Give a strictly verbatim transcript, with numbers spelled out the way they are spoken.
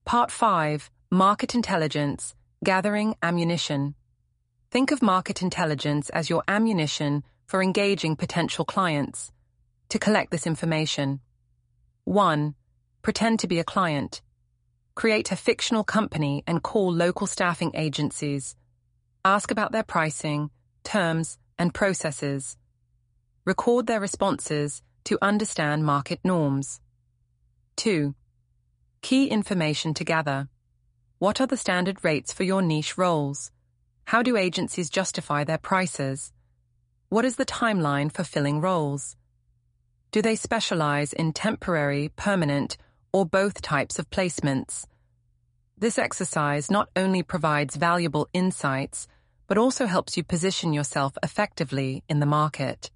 Part five. Market Intelligence, Gathering Ammunition. Think of market intelligence as your ammunition for engaging potential clients. To collect this information. one. Pretend to be a client. Create a fictional company and call local staffing agencies. Ask about their pricing, terms, and processes. Record their responses to understand market norms. two. Key information to gather. What are the standard rates for your niche roles? How do agencies justify their prices? What is the timeline for filling roles? Do they specialize in temporary, permanent, or both types of placements? This exercise not only provides valuable insights, but also helps you position yourself effectively in the market.